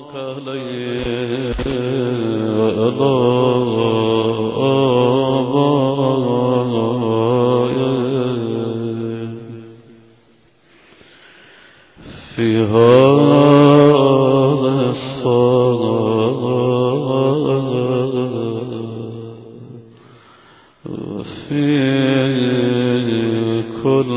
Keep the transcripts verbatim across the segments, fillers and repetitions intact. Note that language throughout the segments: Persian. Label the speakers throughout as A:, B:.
A: عليه وعلى آبائه في هذا الصلاة وفي كل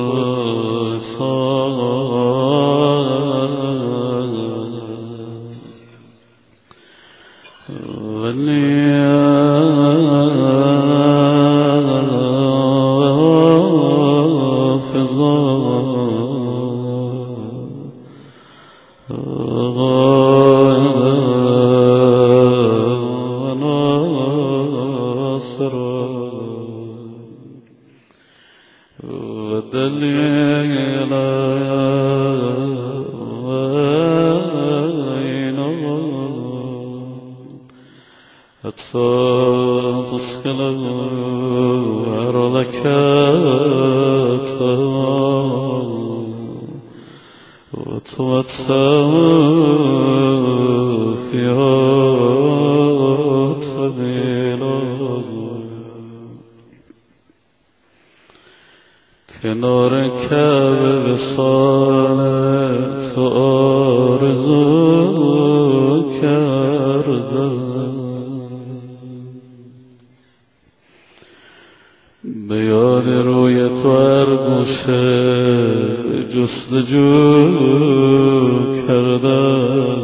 A: کنار کعبه وصالت آرزو کردم، به یاد روی تو هر گوشه جستجو کردم،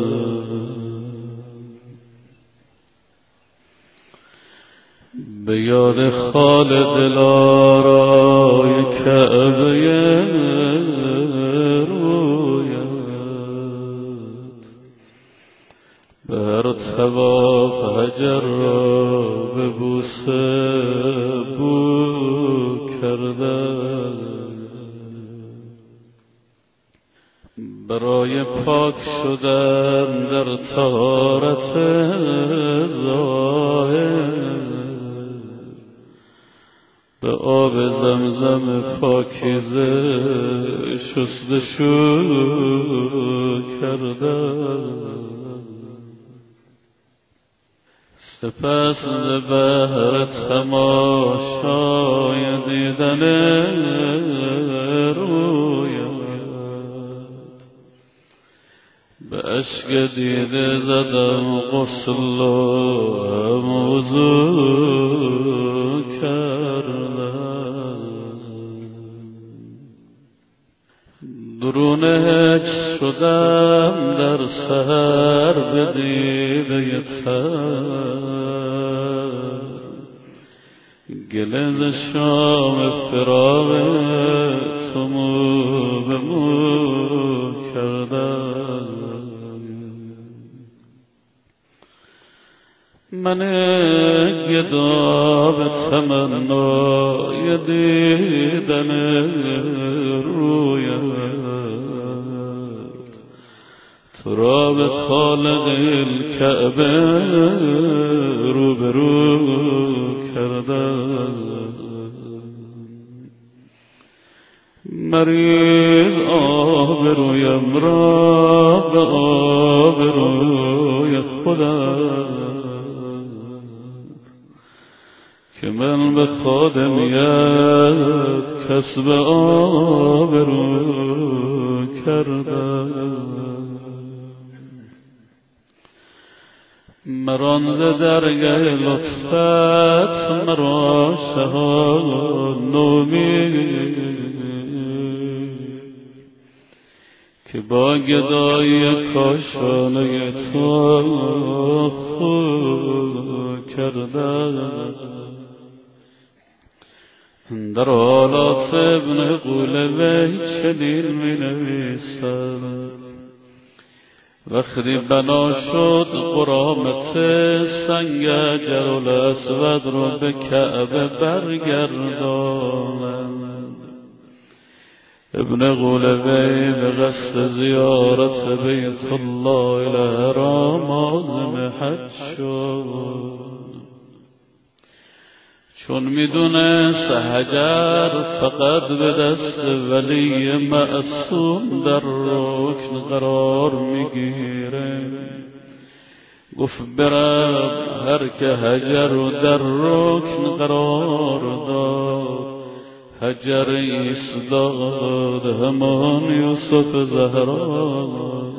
A: به یاد خال دلارای کعبه رویت، به هر طواف حجر را به بوسه بو کردم، برای پاک شدن در طهارت ظاهر، به آب زمزم پاکیزه شستشو کردم، سپس ز بهر تماشای دیدن رویت، به اشک دیده زدم غسل و وضو کردم، درون هجر شدم در سحر به دیده تر، گله ز شام فراق تو مو به مو کردم، من گدا به تمنای دیدن رویت، تو را به خالق الکعبه روبرو کردم، مریض آبرویم را به آبروی خودم، که من به خادمیت کسب آبرو کردم، مران ز درگه لطفت مرا شهان نومید، که با گدای کاشانه تو خود کردم، در حالات ابن قولوی چنین می نویسد، وقتی بنا شد قرامت سنگ جرل اسود رو به کعبه برگرداند، ابن قولوی به قصد زیارت بیت الله الحرام عازم حج شد، چون میدونست حجر فقط به دست ولی معصوم در رکن قرار میگیره، گفت برم هر که هجر و در رکن قرار داد، هجر ایستاد همان یوسف زهرا.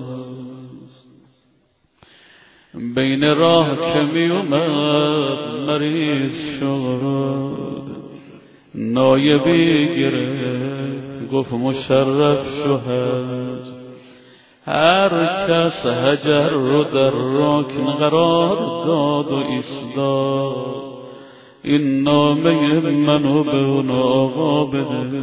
A: بین راه که می اومد مریض شد، نایبی گرفت گفت مشرف شد. هر کس هجر رو در رکن قرار داد و ایستاد، این نامه منو به اون آقا بده.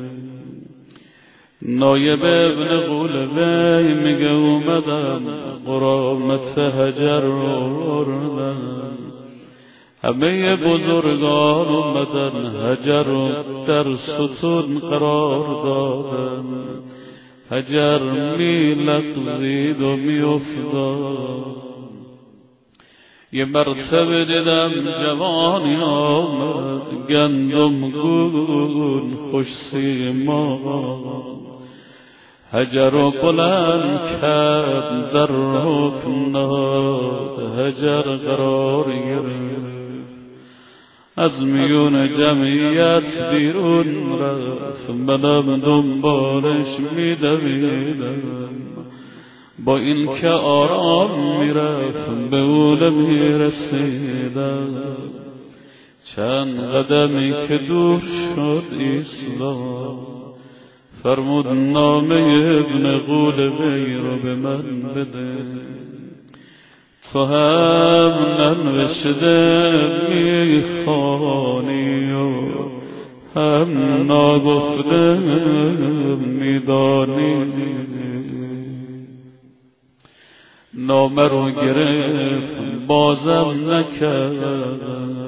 A: نایب ابن قولوی میگه اومدم قرامت هجر رو بردم، همه بزرگان اومدن هجر رو در ستون قرار دادن. هجر می لغزید و می افتاد. یه مرتبه دیدم جوانی آمد گندم گون خوش سیما، هجر و بلند کرد در رکن نهاد، هجر قرار گرفت از میون جمعیت بیرون رفت. منم دنبالش میدویدم، با این که آرام میرفت به اون میرسیدم. چند قدمی که دور شد ایستاد، فرمود نامه ابن قولوی رو به من بده. تو هم ننوشته میخوانی و هم ناگفته میدانی. نامه رو گرفت بازم نکرد،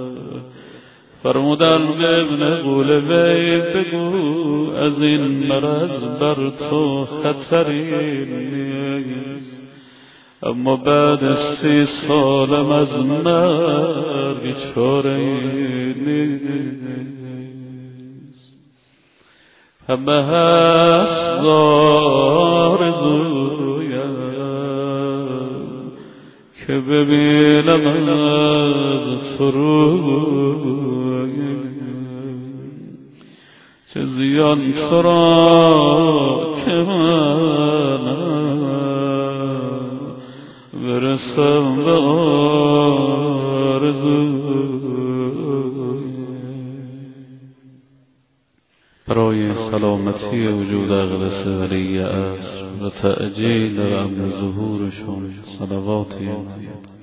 A: فرمودن به ابن قولوی بگو از این مرض بر تو خطری نیست، اما بعد سی سالم از مرگ چاره نیست. همه هست آرزویم که ببینم از تو روی، چه زیان تو را که من برسم به آرزوی. برای سلامتی وجود اقدس ولی عصر و تعجیل در امر ظهورشون صلواتی آید.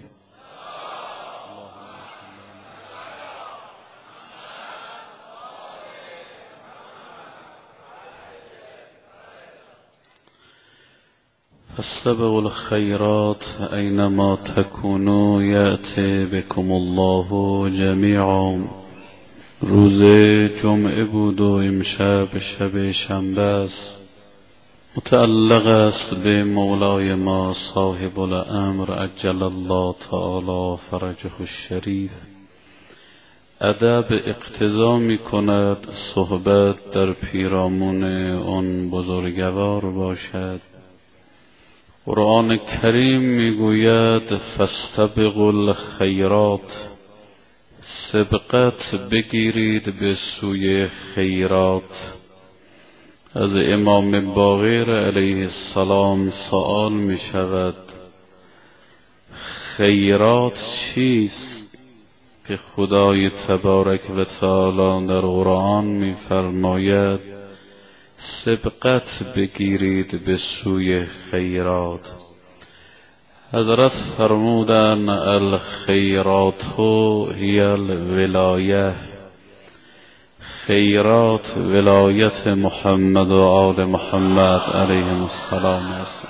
A: فاستبقوا الخيرات أينما تكونوا يأتي بكم الله جميعا. روز جمعه بود و امشب شب شنبه است. متعلق است به مولای ما صاحب الامر عجل الله تعالی فرجه الشریف. ادب اقتضا می کند صحبت در پیرامون آن بزرگوار باشد. قرآن کریم میگوید فاستبقوا الخیرات، سبقت بگیرید به سوی خیرات. از امام باقر علیه السلام سوال می شود خیرات چیست؟ که خدای تبارک و تعالی در قرآن می فرماید سبقت بگیرید به سوی خیرات. حضرت فرمودن الخیرات هی الولایه، خیرات ولایت محمد و آل محمد علیهم السلام است.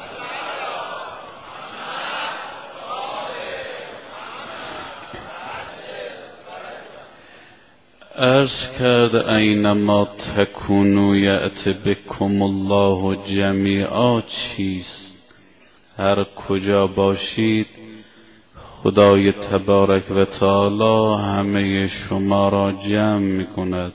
A: عرض کرد اینما تکونوا یأتی بکم الله جمیعا چیست؟ هر کجا باشید خدای تبارک و تعالی همه شما را جمع می کند.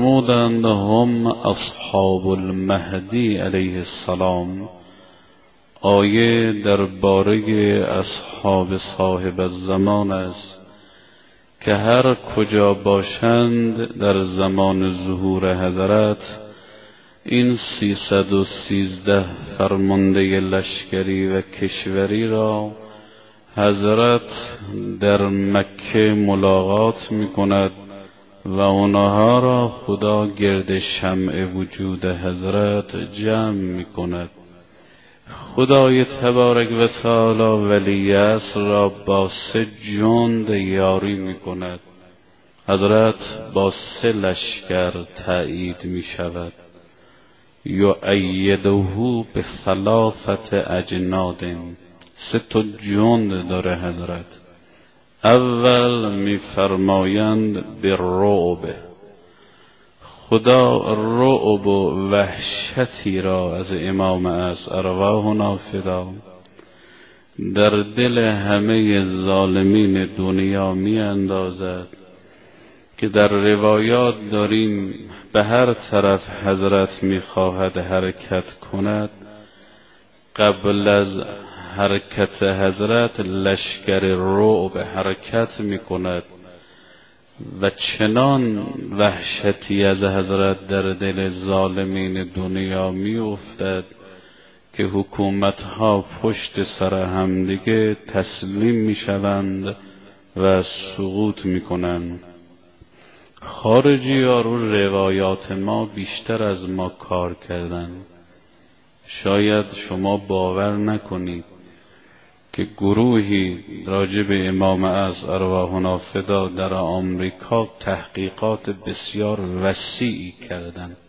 A: فرمودند هم اصحاب المهدی علیه السلام، آیه درباره اصحاب صاحب الزمان است که هر کجا باشند در زمان ظهور حضرت این سیصد و سیزده فرمانده لشکری و کشوری را حضرت در مکه ملاقات می کند و آنها را خدا گرد شمع وجود حضرت جمع می کند. خدای تبارک و تعالی ولی عصر را با سه جند یاری می کند. حضرت با سه لشکر تأیید می شود. یؤیده به ثلاثت اجناد، سه تا جند داره حضرت. اول می فرمایند به رعب، خدا رعب و وحشتی را از امام از ارواحنا فدا در دل همه ظالمین دنیا می اندازد که در روایات داریم به هر طرف حضرت می خواهد حرکت کند، قبل از حرکت حضرت لشکر رعب حرکت می کند و چنان وحشتی از حضرت در دل ظالمین دنیا می افتد که حکومتها پشت سر همدیگه تسلیم می شوند و سقوط می کنند. خارجی ها رو روایات ما بیشتر از ما کار کردن. شاید شما باور نکنید که گروهی راجب امام از ارواحنا فدا در آمریکا تحقیقات بسیار وسیعی کردند.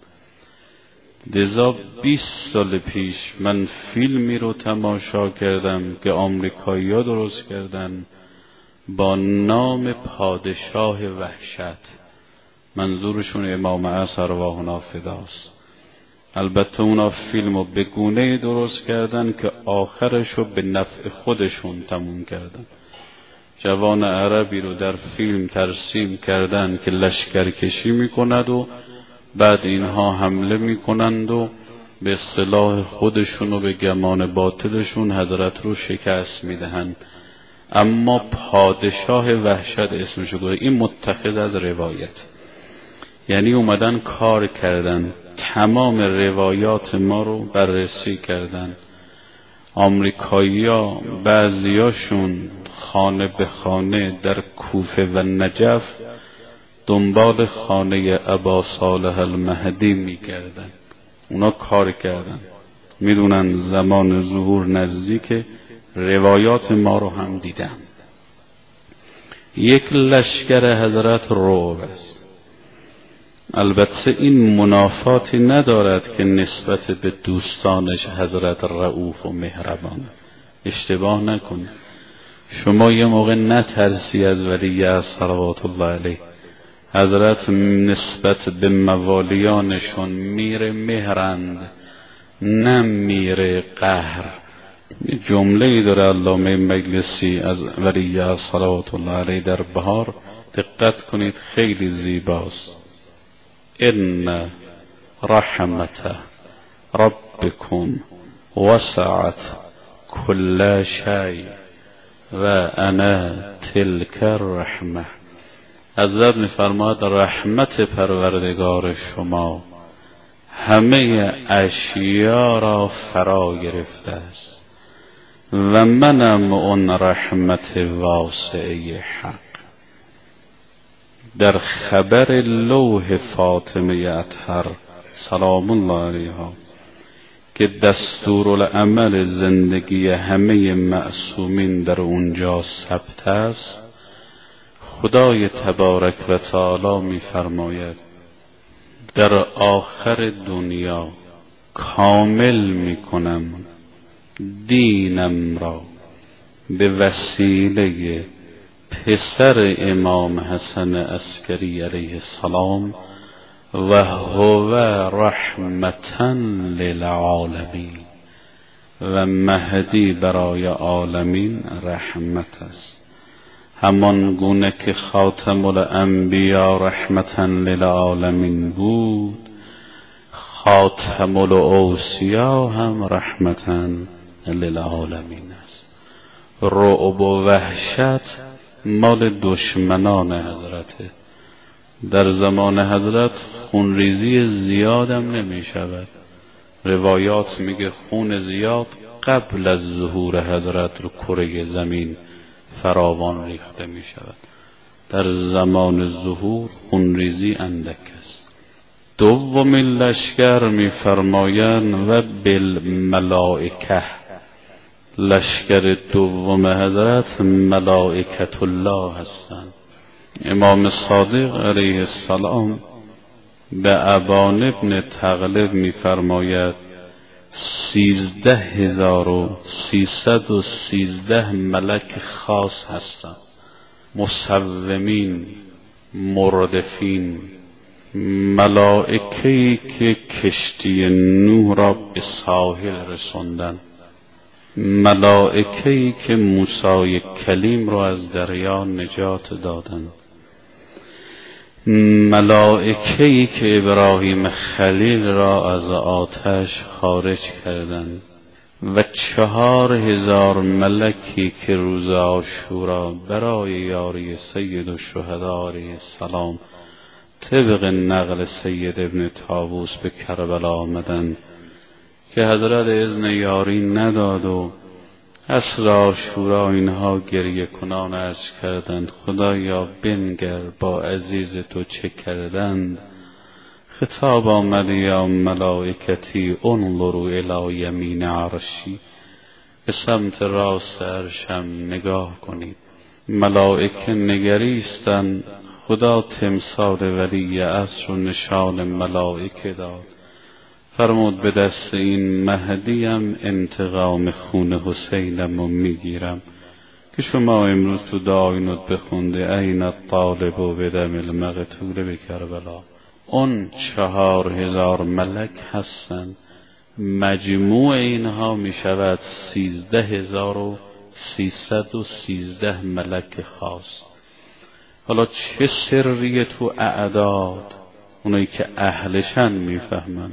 A: لذا بیست سال پیش من فیلمی رو تماشا کردم که آمریکایی‌ها درست کردن با نام پادشاه وحشت. منظورشون امام از ارواحنا فداست. البته اونا فیلمو به گونه‌ای درست کردن که آخرشو به نفع خودشون تموم کردن. جوان عربی رو در فیلم ترسیم کردن که لشکر کشی میکند و بعد اینها حمله میکنند و به اصطلاح خودشون و به گمان باطلشون حضرت رو شکست میدهند. اما پادشاه وحشت اسمشو گذاشتن. این متخذ از روایت، یعنی اومدن کار کردن، تمام روایات ما رو بررسی کردن. آمریکایی‌ها بعضیاشون خانه به خانه در کوفه و نجف دنبال خانه ابا صالح المهدی میگردن. اونا کار کردن، میدونن زمان ظهور نزدیک، روایات ما رو هم دیدن. یک لشکر حضرت رعب است. البته این منافاتی ندارد که نسبت به دوستانش حضرت رؤوف و مهربان. اشتباه نکنید. شما یه موقع نترسی از ولی صلوات الله علیه. حضرت نسبت به موالیانشون میر مهرند، نه میر قهر. جمله‌ای داره علامه مجلسی از ولی صلوات الله علیه در بهار، دقت کنید خیلی زیباست. ان رحمت ربکم وسعت کل شیء و انا تلک الرحمه. حضرت می‌فرماید رحمت پروردگار شما همه اشیا را فرا گرفته است و منم اون رحمت واسعه حق. در خبر لوح فاطمه اطهر سلام الله علیها که دستورالعمل زندگی همه معصومین در اونجا ثبت است، خدای تبارک و تعالی می فرماید در آخر دنیا کامل می کنم دینم را به وسیله پسر امام حسن عسکری علیه السلام و هو رحمتا للعالمین، و مهدی برای عالمین رحمت است. همان گونه که خاتم الانبیا رحمتا للعالمین بود، خاتم الاوصیا هم رحمتا للعالمین است. رعب و وحشت مال دشمنان حضرته. در زمان حضرت خونریزی زیادم نمی شود. روایات میگه خون زیاد قبل از ظهور حضرت رو کره زمین فراوان ریخته می شود. در زمان ظهور خونریزی اندک است. دوم لشکر می فرمایند و بالملائکه، لشکر دوم حضرت ملائکت الله هستند. امام صادق علیه السلام به ابان ابن تغلب می فرماید سیزده هزار و سیصد و سیزده ملک خاص هستند، مصومین، مردفین، ملائکه‌ای که کشتی نوح را به ساحل رساندند، ملائکه‌ای که موسی کلیم را از دریا نجات دادند، ملائکه‌ای که ابراهیم خلیل را از آتش خارج کردند و چهار هزار ملکی که روز عاشورا برای یاری سید الشهدا علیه السلام طبق نقل سید ابن طاووس به کربلا آمدند که حضرت اذن یاری نداد و عصر عاشورا اینها گریه کنان عرض کردند خدایا بنگر با عزیز تو چه کردند. خطاب آمد یا ملائکتی انظروا الی یمین عرشی، به سمت راست عرشم نگاه کنید. ملائکه نگریستند، خدا تمثال ولی عصر و نشان ملائکه داد، فرمود به دست این مهدیم انتقام خون حسینم رو میگیرم که شما امروز تو دعاینت بخونده این الطالب و بدم المقتول به کربلا. اون چهار هزار ملک هستند، مجموع اینها می شود سیزده هزار و سیصد و سیزده ملک خاص. حالا چه سری تو اعداد، اونایی که اهلشن میفهمن.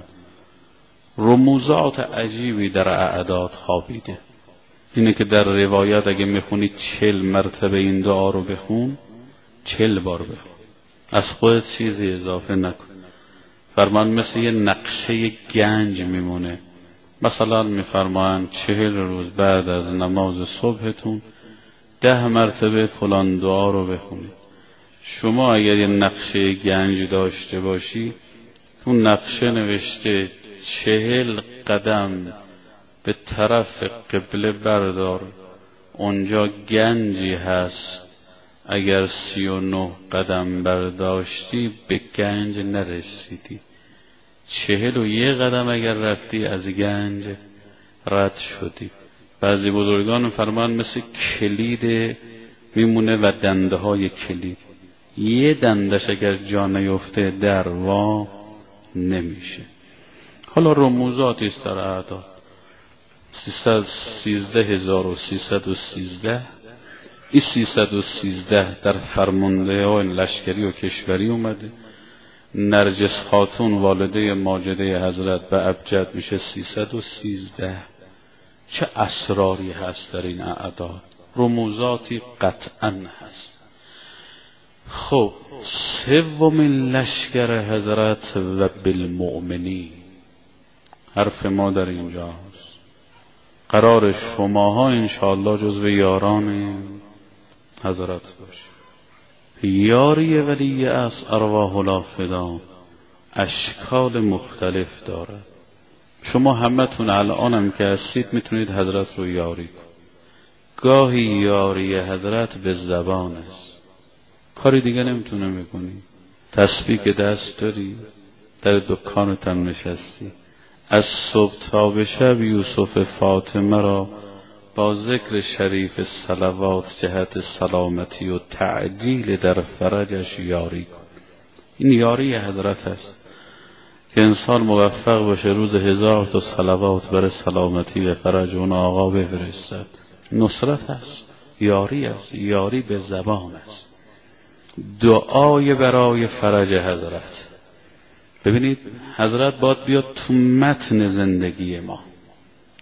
A: رموزات عجیبی در اعداد خوابیده. اینه که در روایت اگه میخونی چل مرتبه این دعا رو بخون، چل بار بخون، از خودت چیزی اضافه نکن. فرمان مثل یه نقشه گنج میمونه. مثلا میفرمان چهل روز بعد از نماز صبحتون ده مرتبه فلان دعا رو بخونید. شما اگر یه نقشه گنج داشته باشی، تو نقشه نوشته چهل قدم به طرف قبله بردار، اونجا گنجی هست، اگر سی و نه قدم برداشتی به گنج نرسیدی، چهل و یک قدم اگر رفتی از گنج رد شدی. بعضی بزرگان فرمان مثل کلید میمونه و دنده های کلید، یه دندش اگر جا نیفته در وا نمیشه. حالا رموزاتی است در اعداد. سیصد و سیزده هزار و سیصد و سیزده، این سیصد و سیزده در فرمانده های لشکری و کشوری اومده. نرجس خاتون والده ماجده حضرت به ابجد میشه سیصد و سیزده. چه اسراری هست در این اعداد، رموزاتی قطعا هست. خب سومین لشکر حضرت و بالمؤمنین، حرف ما در اینجاست. قرار شماها انشاءالله جزو یاران حضرت باشید. یاری ولی از ارواح الافدان اشکال مختلف داره. شما همتون الانم که هستید میتونید حضرت رو یاری کنید. گاهی یاری حضرت به زبان است، کاری دیگه نمیتونه میکنی. تسبیح که دست داری، در دکانت هم نشستی، از صبح تا به شب یوسف فاطمه را با ذکر شریف صلوات جهت سلامتی و تعجیل در فرجش یاری کن. این یاری حضرت است که انسان موفق باشه روز هزار تا صلوات برای سلامتی و فرج اون آقا بفرستد. نصرت است، یاری است، یاری به زبان است، دعای برای فرج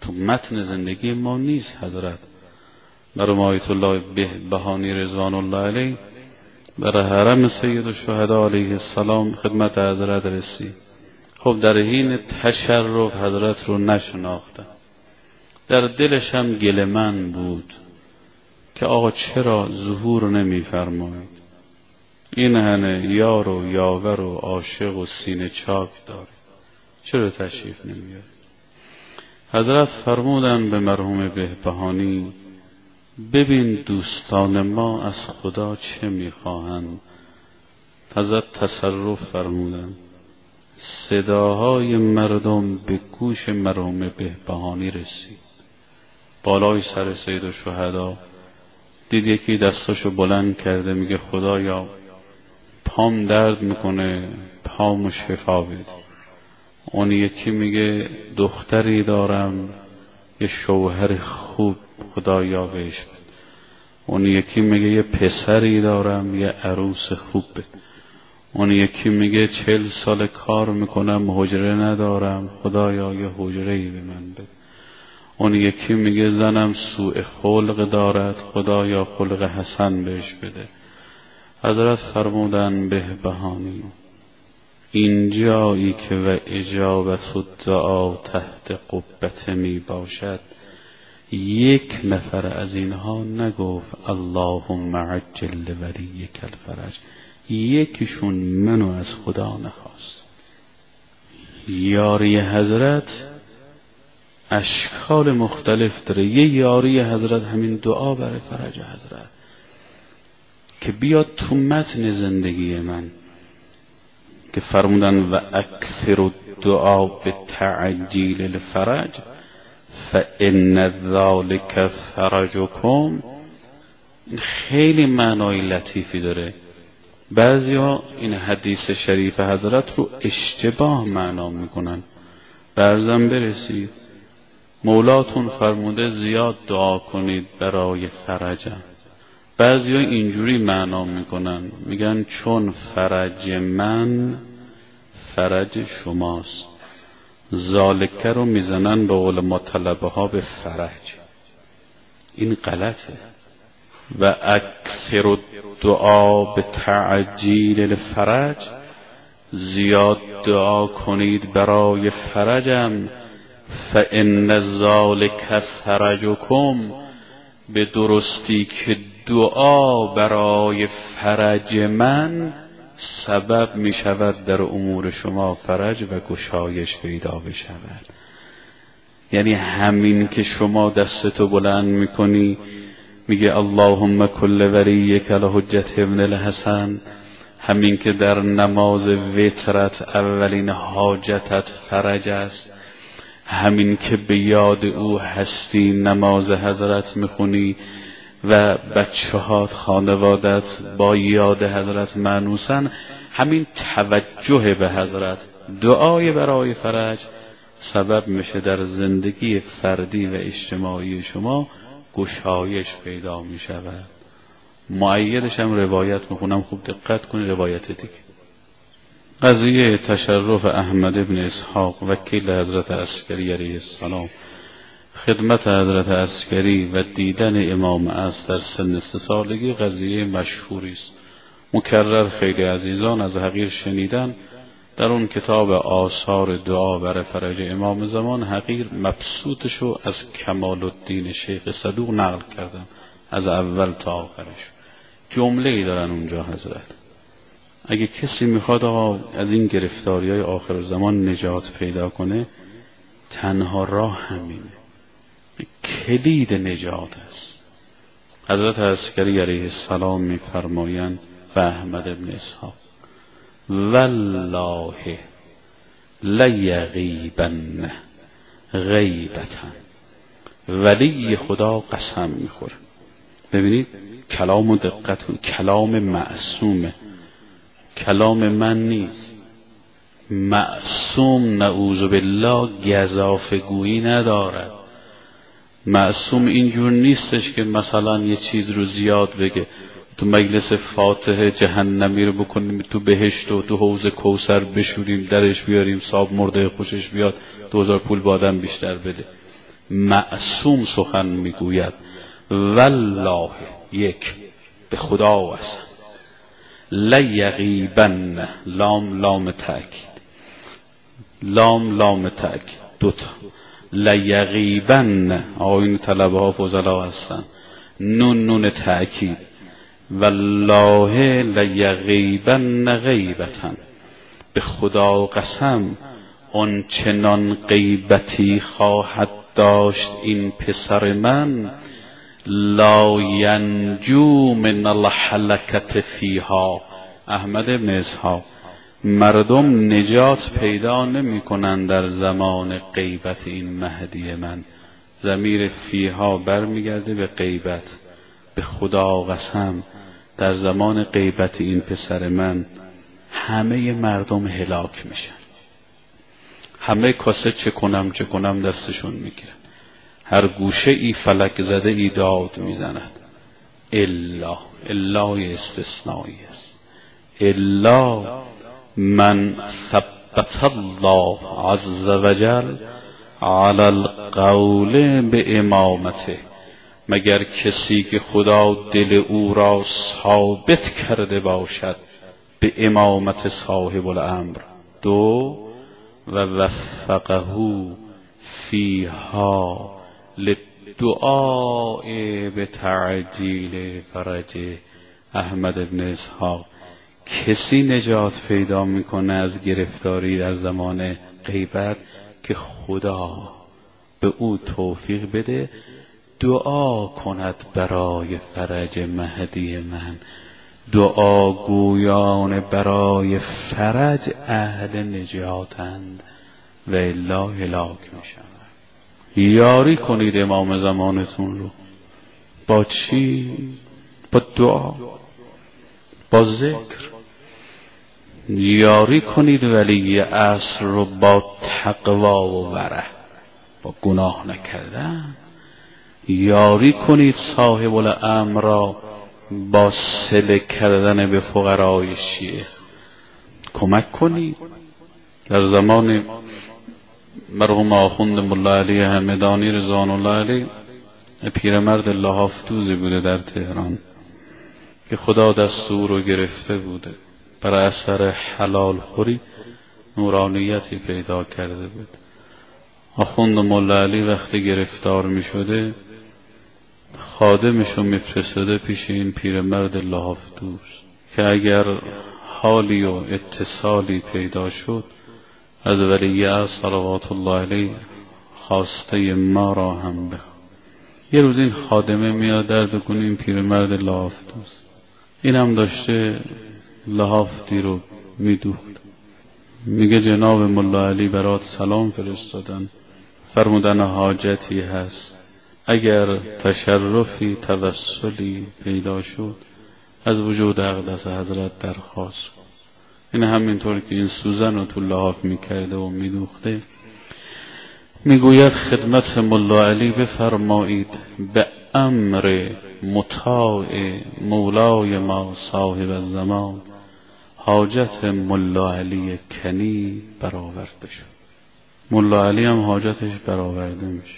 A: تو متن زندگی ما نیست. حضرت برای آیت الله بهبهانی رضوان الله علیه برای حرم سید الشهدا علیه السلام خدمت حضرت رسید. خب در حین تشرف حضرت رو نشناختن، در دلش هم گله‌مند بود که آقا چرا ظهور نمی فرمایید؟ این همه یار و یاور و عاشق و سینه چاک داره، چرا تشریف نمیاره؟ حضرت فرمودن به مرحوم بهبهانی ببین دوستان ما از خدا چه میخواهند. حضرت تصرف فرمودن، صداهای مردم به گوش مرحوم بهبهانی رسید. بالای سر سید الشهدا دید یکی دستاشو بلند کرده میگه خدایا پام درد میکنه، پامو شفا بده. اون یکی میگه دختری دارم یه شوهر خوب خدایا بهش بده. اون یکی میگه یه پسری دارم یه عروس خوب بده. اون یکی میگه چل سال کار میکنم حجره ندارم خدایا یه حجره‌ای به من بده. اون یکی میگه زنم سوء خلق دارد خدایا خلق حسن بهش بده. حضرت فرمودن بهبهانی این جایی که و اجابت الدعا تحت قبت می باشد یک نفر از اینها نگفت اللهم عجل لولیک الفرج، یکیشون منو از خدا نخواست. یاری حضرت اشکال مختلف داره. یه یاری حضرت همین دعا برای فرج حضرت که بیاد تو متن زندگی من که فرمودن و اکثر الدعا به تعجیل الفرج فان ذلک فرجکم. خیلی معنای لطیفی داره. بعضیا این حدیث شریف حضرت رو اشتباه معنا میکنن. برزم برسید مولاتون فرموده زیاد دعا کنید برای فرجم. بعضیا اینجوری معنا میکنن میگن چون فرج من فرج شماست، ذالکه رو میزنن به قول ما طلبه ها به فرج. این غلطه. و اکثر دعا به تعجیل الفرج، زیاد دعا کنید برای فرجم. فان ذالک فرجکم، به درستی که دعا برای فرج من سبب می شود در امور شما فرج و گشایش پیدا بشود. یعنی همین که شما دستتو بلند میکنی میگه اللهم کل ولیک الحجة ابن الحسن، همین که در نماز وترت اولین حاجتت فرج است، همین که به یاد او هستی نماز حضرت میخونی و بچه هات خانوادت با یاد حضرت مانوسن، همین توجه به حضرت دعای برای فرج سبب میشه در زندگی فردی و اجتماعی شما گشایش پیدا میشود. مؤیدش هم روایت میخونم، خوب دقت کنید روایت دیگه. قضیه تشرف احمد ابن اسحاق وکیل حضرت عسکری علیه السلام خدمت حضرت عسکری و دیدن امام عصر در سن سه سالگی قضیه مشهوری است. مکرر خیلی عزیزان از حقیر شنیدن. در اون کتاب آثار دعا برای فرج امام زمان حقیر مبسوطشو از کمال الدین شیخ صدوق نقل کردم از اول تا آخرش. جمله ای دارن اونجا حضرت. اگه کسی میخواد آقا از این گرفتاری های آخر زمان نجات پیدا کنه، تنها راه همینه، کلید نجات است. حضرت عسکری علیه السلام میفرمایند و احمد ابن اسحاق والله لیغیبن غیبتا، ولی خدا قسم میخوره. ببینید کلام و دقت کن، کلام معصومه، کلام من نیست. معصوم نعوذ بالله گزافه گویی ندارد. معصوم اینجور نیستش که مثلا یه چیز رو زیاد بگه، تو مجلس فاتحه جهنمی رو بکنیم تو بهشت و تو حوض کوثر بشوریم درش بیاریم صاحب مرده خوشش بیاد دو هزار پول با آدم بیشتر بده. معصوم سخن میگوید. والله یک، به خدا قسم، لیغیبن، لام لام تأکید، لام لام تأکید دوتا، لیغیبن، آقایون طلبه ها فضلا هستن، نون نون تأکید، والله لیغیبن غیبتن، به خدا قسم اون چنان غیبتی خواهد داشت این پسر من، لا ینجو من الحلکت فیها. احمد بن اسحاق، مردم نجات پیدا نمی کنند در زمان غیبت این مهدی من. ضمیر فیها برمیگرده به غیبت. به خدا قسم در زمان غیبت این پسر من همه مردم هلاک میشن. همه کاسه چه کنم چه کنم دستشون میگیرن. هر گوشه ای فلک زده ای داد میزند. الا، الا استثنایی است. الا من ثبت الله عز وجل علی القول به امامته، مگر کسی که خدا دل او را ثابت کرده باشد به امامت صاحب الامر. دو، و وفقه فیها للدعاء به تعجیل فرجه. احمد بن اسحاق، کسی نجات پیدا میکنه از گرفتاری در زمان غیبت که خدا به او توفیق بده دعا کند برای فرج مهدی من. دعاگویان برای فرج اهل نجاتند و الا هلاک میشن. یاری کنید امام زمانتون رو. با چی؟ با دعا، با ذکر. یاری کنید ولی عصر رو با تقوا و ورع، با گناه نکردن. یاری کنید صاحب الامر را با صله کردن به فقرای شیعه. کمک کنید. در زمان مرحوم آخوند ملا علی همدانی رضوان الله علیه، پیرمرد لحافتوزی بوده در تهران که خدا دستور رو گرفته بوده، بر اثر حلال خوری نورانیتی پیدا کرده بود. آخوند ملا علی وقتی گرفتار می شده خادمشو میفرستاده پیش این پیرمرد لحافتوز که اگر حالی و اتصالی پیدا شد از ولیعهد صلوات الله علیه خواسته ما را هم بخواه. یه روز این خادمه میاد درد کنه این پیرمرد لحافتوز، این هم داشته لحافتی رو میدوخت. میگه جناب ملا علی برات سلام فرستادن، فرمودن حاجتی هست، اگر تشرفی توسلی پیدا شد از وجود اقدس حضرت درخواست کن. این همینطور که این سوزن رو تو لحاف میکرده و میدوخته، میگوید خدمت ملا علی بفرمایید به امر مطاع مولای ما صاحب الزمان حاجت ملا علی کنی برآورده شد. ملا علی هم حاجتش برآورده میشه.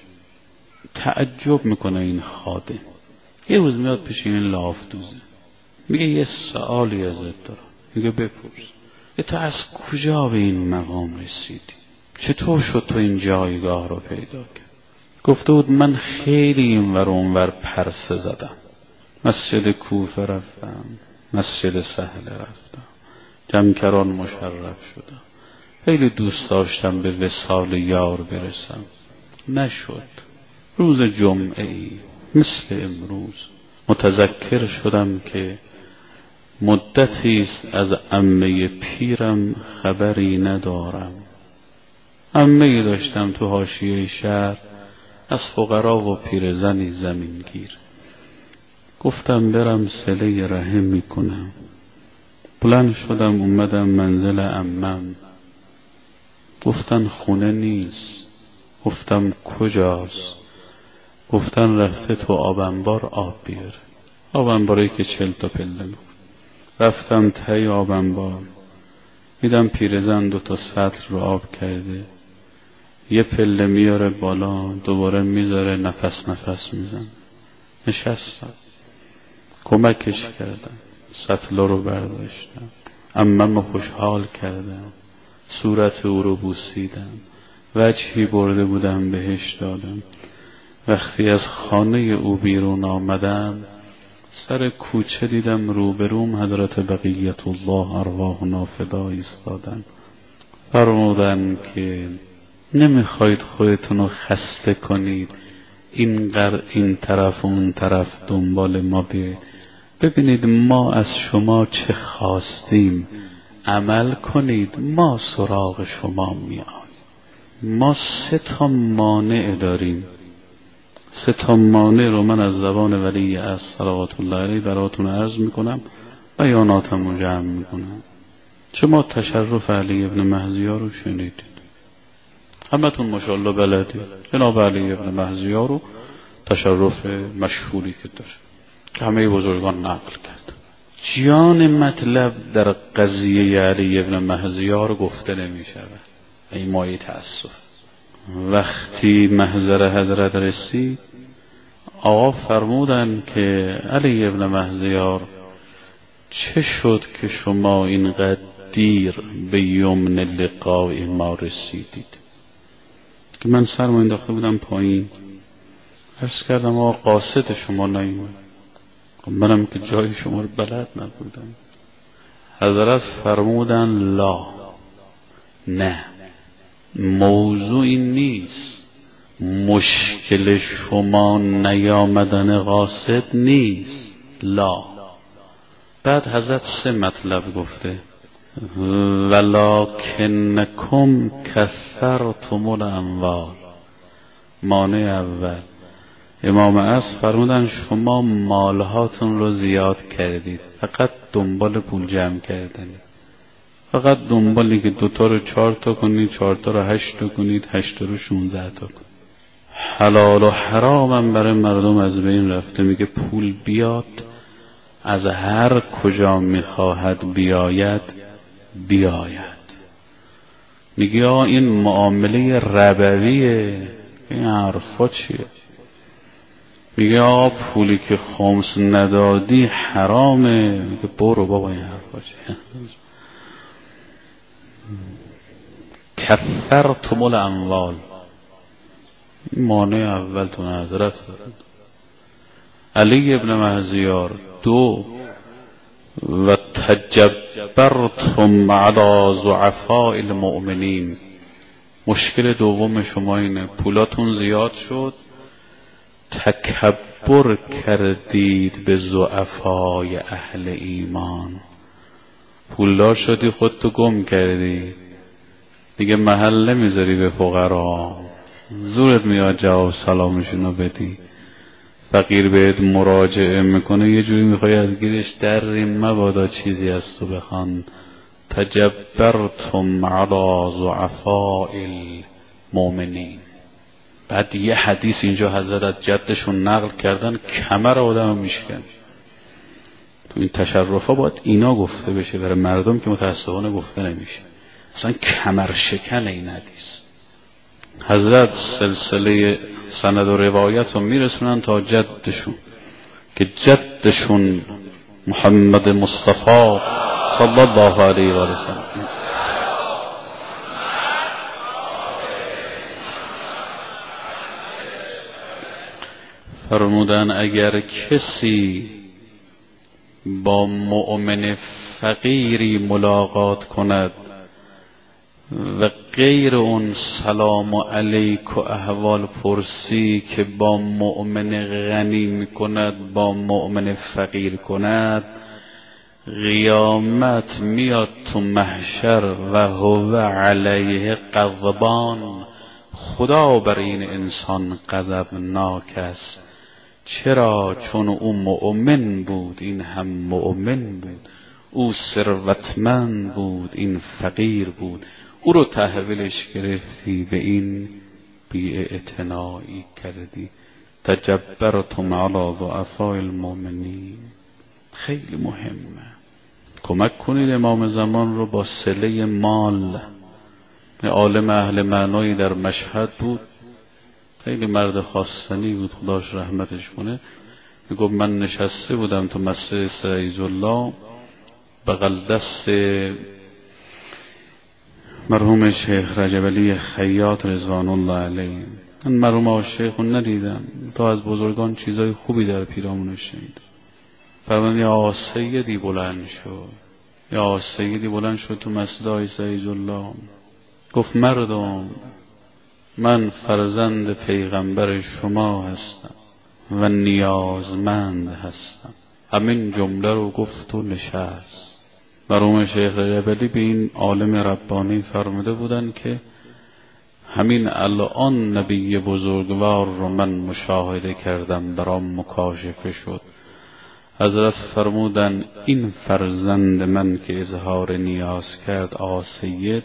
A: تعجب میکنه این خادم. یه روز میاد پیش این لحافتوزه، میگه یه سوالی ازت دارم. میگه بپرس. یه تو از کجا به این مقام رسیدی؟ چطور شد تو این جایگاه رو پیدا کرد؟ گفته بود من خیلی اینور اونور پرسه زدم، مسجد کوفه رفتم، مسجد سهل رفتم، جمکران مشرف شدم، خیلی دوست داشتم به وصال یار برسم، نشد. روز جمعه ای مثل امروز متذکر شدم که مدتی است از عمه پیرم خبری ندارم. عمه داشتم تو حاشیه شهر از فقرا و پیرزنی زمینگیر. گفتم برم صله رحم میکنم. بلند شدم اومدم منزل عمم. گفتن خونه نیست. گفتم کجاست؟ گفتن رفته تو آب انبار آب بیاره. آب انباری که چل تا پله بود. رفتم ته آب انبار، میدم پیرزن دو تا سطل رو آب کرده. یه پله میاره بالا، دوباره میذاره، نفس نفس میزن. نشستم، کمکش کردم، سطلا رو برداشتم، عمم خوشحال کردم، صورت او رو بوسیدم، وجهی برده بودم بهش دادم. وقتی از خانه او بیرون آمدم، سر کوچه دیدم روبروم حضرت بقیت الله ارواحنا فدا ایستادن. فرمودن که نمیخواید خودتون رو خسته کنید، اینقدر این طرف و اون طرف دنبال ما بیاید، ببینید ما از شما چه خواستیم، عمل کنید، ما سراغ شما میایم. ما سه تا مانع داریم. سه تا مانع رو من از زبان ولی از صلوات الله علیه براتون عرض میکنم، بیاناتم رو جمع میکنم. شما تشرف علی ابن مهزیا رو شنیدید، همتون ماشاءالله بلدید. جناب علی ابن مهزیا رو تشرف مشهوری که داره که همه بزرگان نقل کرد. جان مطلب در قضیه علی ابن مهزیا رو گفته نمی شود. این مایه تأسف. وقتی محضر حضرت رسید، آقا فرمودن که علی ابن مهزیار چه شد که شما اینقدر دیر به یمن لقاء ما رسیدید؟ که من سرمو انداخته بودم پایین، عرض کردم آقا قاصد شما نیومد. منم که جای شما رو بلد نبودم. حضرت فرمودن لا، نه، موضوع این نیست، مشکل شما نیامدن قاصد نیست، لا. بعد حضرت سه مطلب گفته، ولکنکم کثرتم الاموال. مانع اول، امام عصر فرمودن شما مالهاتون رو زیاد کردید، فقط دنبال پول جمع کردنید، فقط دنبالی که دوتا رو چهار تا کنید، چهار تا رو هشت تا کنید، هشت تا رو شونزده تا کنید. حلال و حرامم برای مردم از بین رفته. میگه پول بیاد، از هر کجا میخواهد بیاید بیاید. میگه آه این معامله ربویه، این حرفا چیه؟ میگه آه پولی که خمس ندادی حرامه. میگه برو بابا این حرفا چیه؟ کثرتم الاموال. مانع اول تو حضرت فرمود. علی ابن مهزیار دو، و تجبرتم علی ضعفاء المؤمنین. مشکل دوم شما اینه، پولاتون زیاد شد، تکبر کردید به ضعفای اهل ایمان. پولدار شدی خودتو گم کردی، دیگه محل نمیذاری به فقرا، زورت میاد جواب سلامشونو بدی. فقیر بهت مراجعه میکنه، یه جوری میخوای از گیرش دری، مبادا چیزی از تو بخوان. تجبرتم علی ضعفاء المؤمنین. بعد یه حدیث اینجا حضرت جدشون نقل کردن، کمر آدم میشکن. تو این تشرفا باید اینا گفته بشه برای مردم که متاسفانه گفته نمیشه. اصلا کمر شکن این حدیث. حضرت سلسله سند و روایت رو میرسونن تا جدشون، که جدشون محمد مصطفی صلی الله علیه و سلم فرمودن اگر کسی با مؤمن فقیری ملاقات کند و غیر اون سلام علیک و احوال پرسی که با مؤمن غنی میکند با مؤمن فقیر کند، قیامت میاد تو محشر و هو علیه غضبان. خدا بر این انسان غضبناک است. چرا؟ چون او مؤمن بود، این هم مؤمن بود. او ثروتمند بود، این فقیر بود. او رو تحویلش گرفتی، به این بی‌اعتنایی کردی. تجبرتم علی ضعفاء المؤمنین. خیلی مهمه. کمک کنید امام زمان رو با صله مال. عالم اهل معنایی در مشهد بود، خیلی مرد خواستنی بود، خداش رحمتش کنه. میگفت من نشسته بودم تو مسجد سعید الله، بغل دست مرحوم شیخ رجب علی خیاط رضوان الله علیه. من مرحوم آقا شیخ رو ندیدم، تا از بزرگان چیزای خوبی در پیرامونش شنیدم. فرمودن یا آقا سیدی بلند شد، یا آقا سیدی بلند شد تو مسجد سعید الله، گفت مردم من فرزند پیغمبر شما هستم و نیازمند هستم. همین جمله رو گفت و نشست. مرحوم شیخ رجب علی به این عالم ربانی فرموده بودن که همین الان نبی بزرگوار رو من مشاهده کردم، برام مکاشفه شد. حضرت فرمودن این فرزند من که اظهار نیاز کرد آقا سید،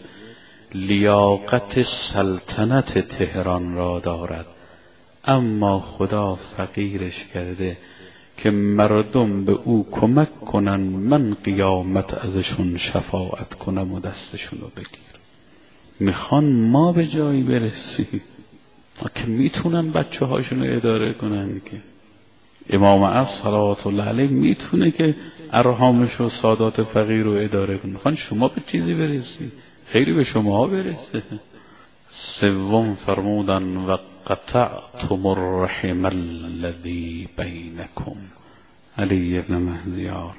A: لیاقت سلطنت تهران را دارد، اما خدا فقیرش کرده که مردم به او کمک کنن، من قیامت ازشون شفاعت کنم و دستشون رو بگیر. میخوان ما به جایی برسیم که میتونن بچه هاشون رو اداره کنن. که امام عصر صلوات الله علیه میتونه که ارحامش و سادات فقیر رو اداره کنه. میخوان شما به چیزی برسی، خیلی به شما برسه. سوم فرمودن و قطعتم الرحم الذی بینکم. علی ابن مهزیار،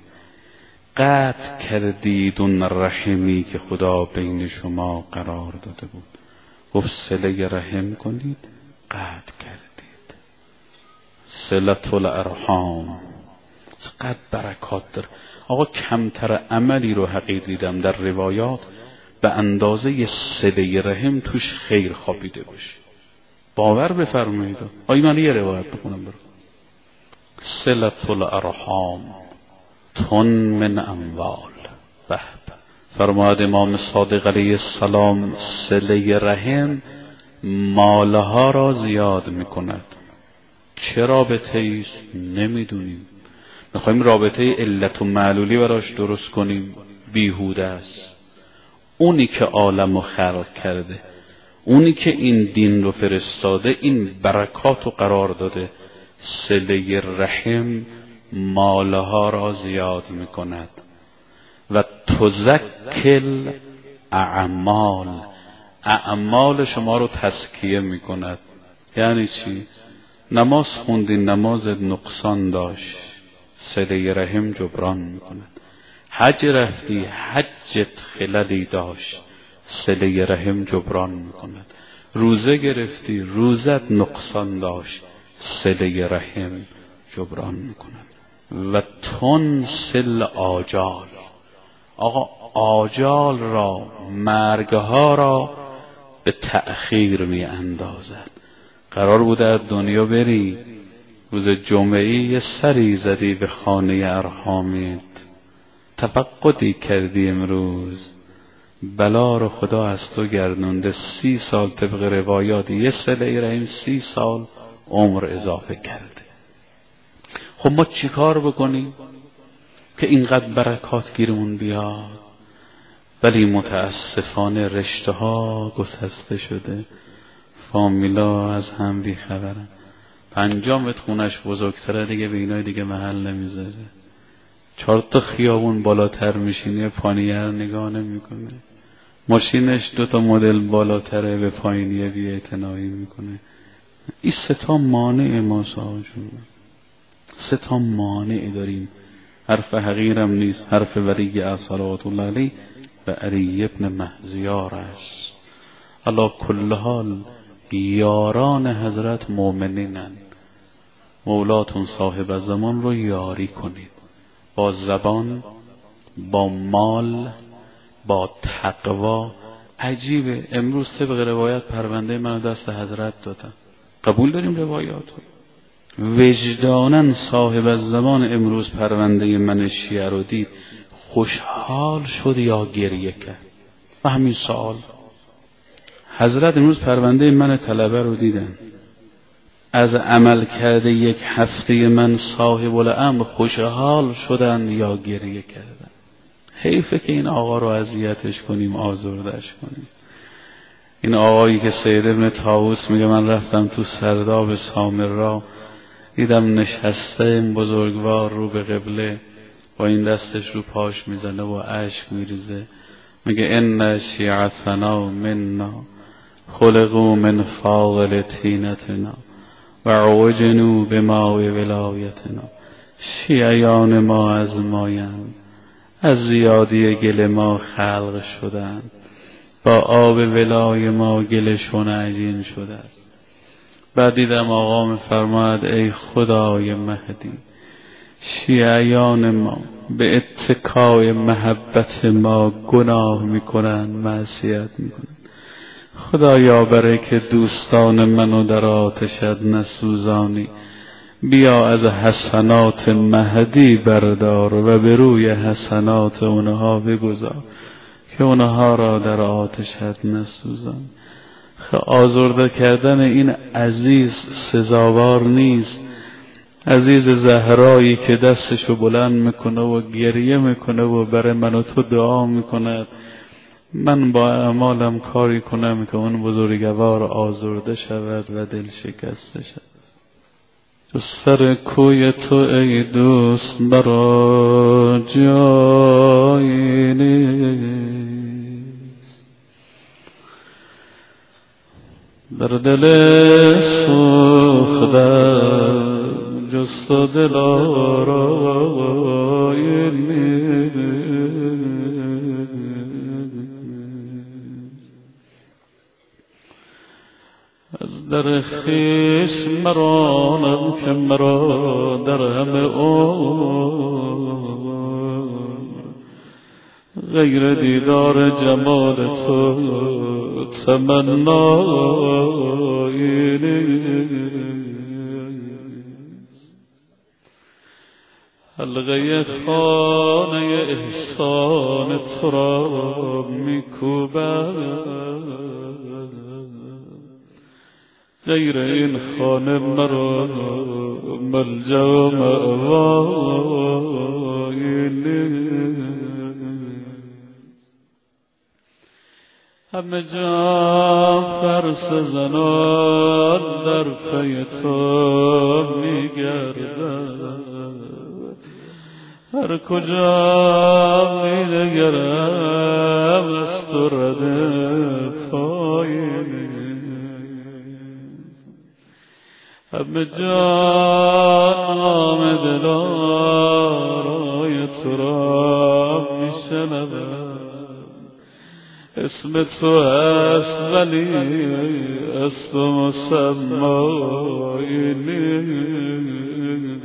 A: قطع کردید اون رحمی که خدا بین شما قرار داده بود. گفت صله رحم کنید، قطع کردید. صلة الارحام چقدر برکات داره. آقا کمتر عملی رو حقیق دیدم در روایات به اندازه صله رحم توش خیر خوابیده باشه. باور بفرمایید. آی من یه روایت بکنم برو. صلة الارحام تن من اموال. به فرماد امام صادق علیه السلام، صله رحم مالها را زیاد میکند. چه رابطه ایست نمیدونیم. میخوایم رابطه علت و معلولی براش درست کنیم، بیهوده است. اونی که عالم رو خلق کرده، اونی که این دین رو فرستاده، این برکات رو قرار داده. صله رحم مالها را زیاد میکند و تزکل اعمال، اعمال شما رو تزکیه میکند. یعنی چی؟ نماز خوندی، نمازت نقصان داشت، صله رحم جبران میکند. حج رفتی، حجت خللی داشت، صله رحم جبران میکند. روزه گرفتی، روزت نقصان داشت، صله رحم جبران میکند. و تنسل آجال، آقا آجال را، مرگها را به تأخیر می اندازد. قرار بوده از دنیا بری، روز جمعه یه سری زدی به خانه ارحامت، تفقدی کردی، امروز بلا رو خدا از تو گردنده، سی سال طبق روایات یه صله رحم سی سال عمر اضافه کرده. خب ما چی کار بکنیم که اینقدر برکات گیرمون بیاد؟ ولی متاسفانه رشته ها گسسته شده، فامیلا از هم بی خبرن. پنجامت خونش بزرگتره دیگه، به اینای دیگه محل نمیذاره. چهار تا خیابون بالاتر میشینه، پانیر نگاه نمیکنه. ماشینش دو تا مدل بالاتره، به پایینیه بی اعتنایی میکنه. این سه تا مانع ما ساجون، سه تا مانع داریم. حرف حقیرم نیست، حرف ولی صلوات الله علیه و علی ابن مهزیار است. علی کل حال یاران حضرت مؤمنینن. مولاتون صاحب زمان رو یاری کنید، با زبان، با مال، با تقوا. عجیبه امروز طبق روایت پرونده منو دست حضرت دادن. قبول داریم روایات رو. وجدانن صاحب الزمان امروز پرونده من شیعه رو دید، خوشحال شد یا گریه کرد؟ و همین سوال. حضرت امروز پرونده من طلبه رو دیدن، از عمل کرده یک هفته من صاحب الامر خوشحال شدن یا گریه کردن؟ حیفه که این آقا رو اذیتش کنیم، آزردش کنیم. این آقایی که سید ابن طاووس میگه من رفتم تو سرداب سامرا، دیدم نشسته این بزرگوار رو به قبله با این دستش رو پاش میزنه و اشک میریزه. میگه ان شیعتنا منا خلقوا من فاضل طینتنا و عوجنوا بماء ولایتنا. شیعیان ما از مایند، از زیادی گل ما خلق شدند، با آب ولای ما گلشون عجین شده است. بعد دیدم آقا میفرماید ای خدای مهدی، شیعیان ما به اتکای محبت ما گناه میکنن، معصیت میکنن. خدایا برای که دوستان منو در آتشت نسوزانی، بیا از حسنات مهدی بردار و به روی حسنات اونها بگذار که اونها را در آتشت نسوزان. آزرده کردن این عزیز سزاوار نیست. عزیز زهرایی که دستشو بلند میکنه و گریه میکنه و برای من و تو دعا میکنه، من با اعمالم کاری کنم که اون بزرگوار آزرده شود و دل شکسته شود. تو سر کوی تو ای دوست برا جایی نیست، در دل سوخته جست و دل آرایی نیست. از در خویش مرانم که مرا در همه عمر غیر دیدار جمال تو تمنایی نیست. حلقه خانه احسان تو را میکوبد، غیر این خانه مرا ملجا و مأوایی نیست. همه جا فرس زنان در پی تو میگردد، هر کجا می‌نگرم از تو ردف پایی نیست. همه جان آمد دلارای تو را میشنوم، اسم تو هست ولی از تو مسمایی نیست.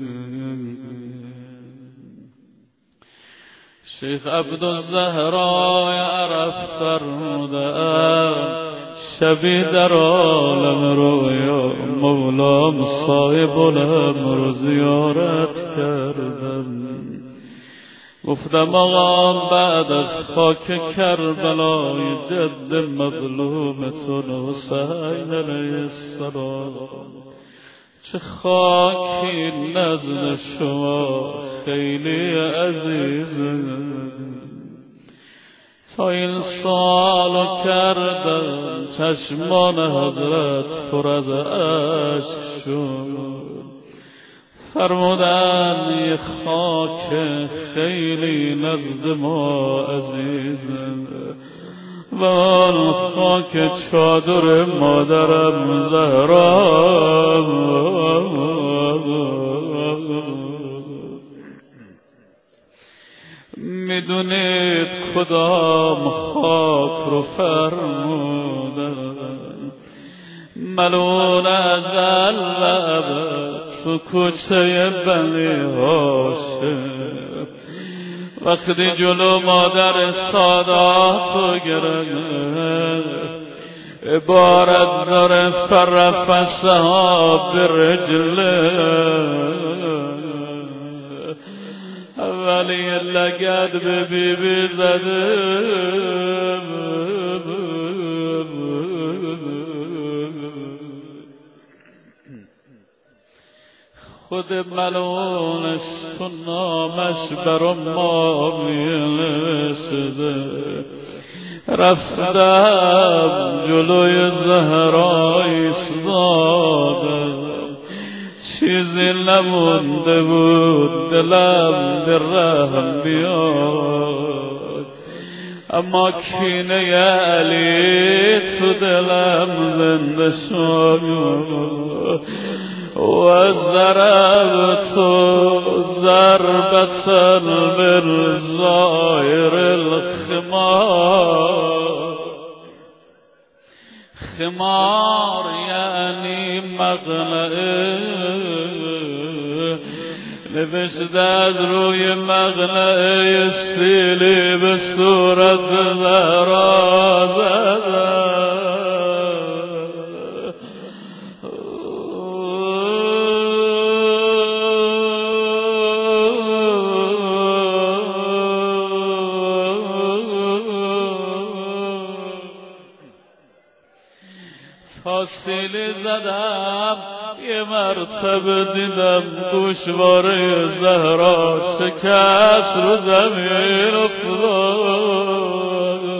A: شیخ عبدالزهرای عرب فرمودند شبی در عالم رویا مولام صاحب الامر زیارت کردم. گفتم آقا بعد از خاک کربلای جد مظلومتون حسین علیه السلام چه خاکی نزد شما خیلی عزیزه، تا این سالو کردم چشمان حضرت پر از عشق شد. فرمودن یه خاک خیلی نزد ما عزیزم و آن خاک چادر مادرم زهرا. میدونید کدام خاک رو فرمودن؟ ملعون ازل و ابد تو کوچه بنی هاشم، وقتی جلو مادر ساداتو گرفت عبارت داره فرفسها برجله، اولی لگد به بی بی زده خود ملعونش تو نامش بر ما می‌نوشته، رفتم جلوی زهرا ایستادم، چیزی نمونده بود دلم به رحم بیاد، اما کینه علی تو دلم زنده شد و ضربت ضربة بالظاهر الخمار. خمار یعنی مقنعه، نوشته از روی مقنعه سیلی به صورت زهرا زدم. تا سیلی زدم یه مرتبه دیدم گوشواره زهرا شکست رو زمین افتاد.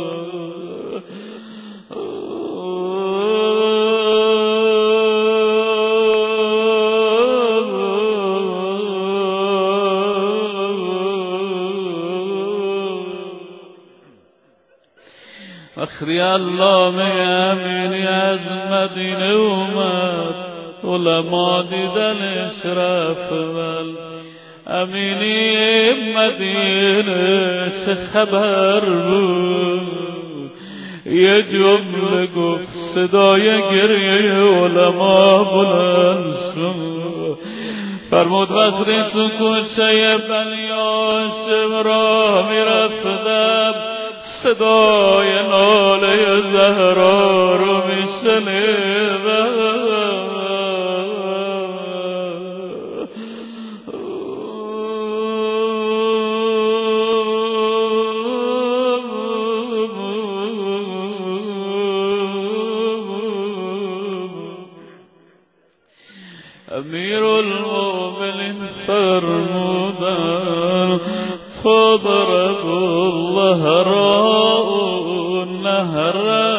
A: فخری علامه امینی از مدینه اومد، علما دیدنش رفتن. امینی مدینه چه خبر بود؟ یه جمله گفت، صدای گریه علما بلند شد. فرمود وقتی تو کوچه بنی هاشم راه میرفتم، صدای ناله زهرا رو میشنیدم. امیرالمومنین فرمودن تضرب الله را نهرا.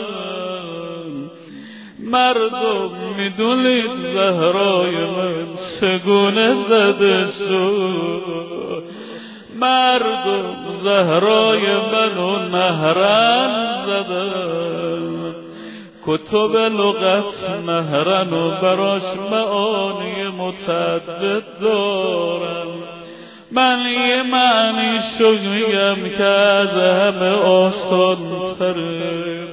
A: مردم میدونید زهرای من چگونه زده شد؟ مردم زهرای منو نهرن زدن. کتب لغت نهرن و براش معانی متعدد دارن. من یه معنی شو میگم که از همه آسان تره.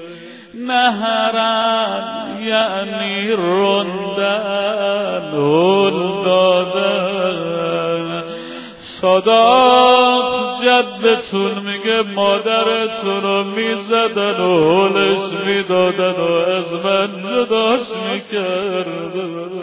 A: نهرن یعنی رندن، هل دادن. صادات جدتون میگه مادرتون رو میزدن و هلش میدادن و از من جداش میکردن.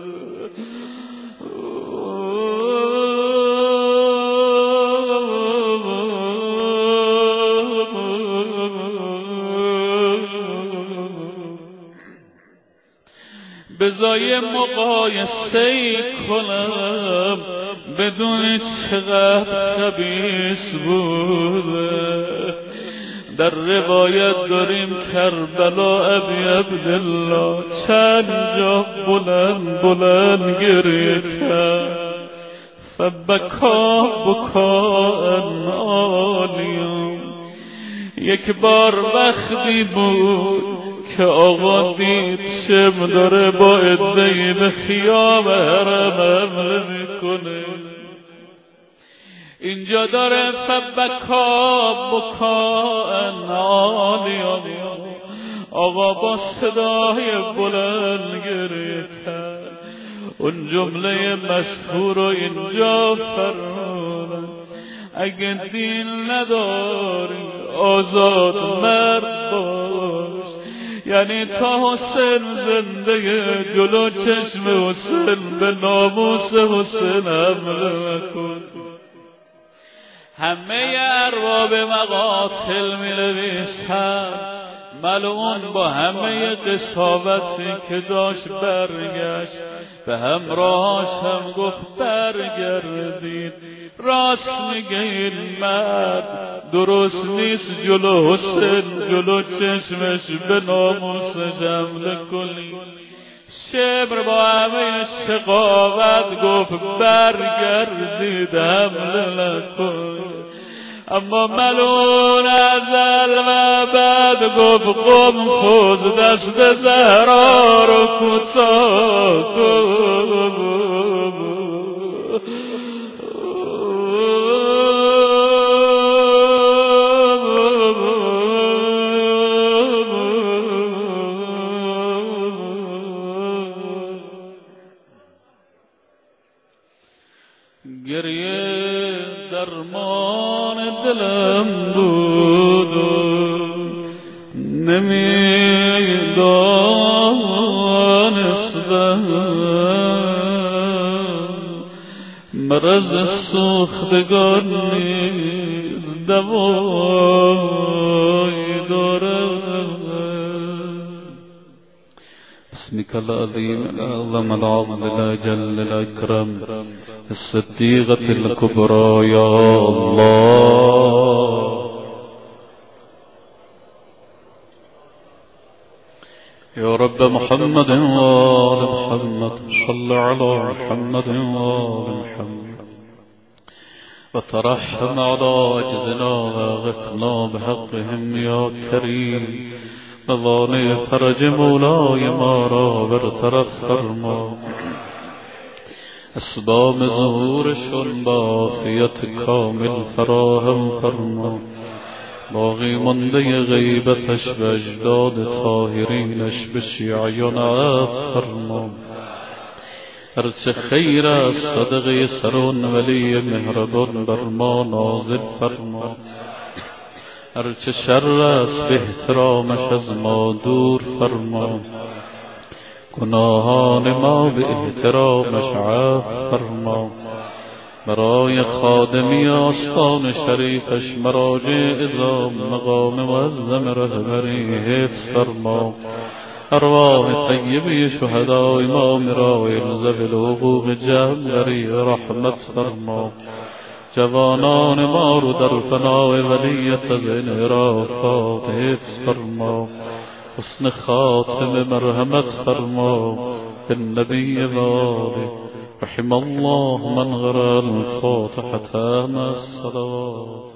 A: بزای مقایسه کنم بدون چقدر خبیث بوده. در روایت داریم کربلا ابی عبدالله چند جا بلند بلند گریه کرد. فبکا بکاء عالیا. یک بار وقتی بود که آقا دید شم داره با عده‌ای به خیام حرم حمله میکنه. اینجا داره فبکا بکاء عالیا. آقا با صدای بلند گریه کرد. اون جمله مشهور رو اینجا فرمودن، اگه دین نداری آزاد مرد باش. یعنی تا حسین زنده جلو چشم حسین به ناموس حسین حمله کن. همه ارباب مقاتل می نویسن ملعون با همه قساوتی که داشت برگشت. به همراهاش هم گفت برگردید. راست میگه این مرد درست نیست جلو حسین، جلو چشمش به ناموسش حمله کنی. شبر با همه شقاوت گفت برگردید حمله نکن. اما ملون ازل و بعد گفت قم خود دست زهرا رو کوتاه کن. گریه درمان دلم بود و نمیدانستم مرض سوختگان نیز دوایی دارد. بسمك العظيم الأعظم العظم الأجل الأكرم الصديقة الكبرى يا الله يا رب محمد وآل محمد صل على محمد وآل محمد وترحم على عجزنا وغثنا بحقهم يا كريم. موانع فرج مولای ما را برطرف فرما. اسباب ظهورشون با عافیت کامل فراهم فرما. باقی مانده غیبتش به اجداد طاهرینش به شیعیان عفو فرما. هرچه خیر از صدقه سرون ولی مهربان بر ما نازل فرما. هرچه شر است به احترامش از ما دور فرما. گناهان ما به احترامش عفو فرما. برای خادمی آستان شریفش مراجع عظام مقام معظم رهبری حفظ فرما. ارواح طیبه شهداء امام را ذوی الحقوق جمعی رحمت فرما. جوانان ما رو در فنای ولیت از انحرافات حفظ فرما. حسن خاتم مرحمت فرما. بالنبی و آله رحم الله من قرأ الفاتحة مع الصلوات.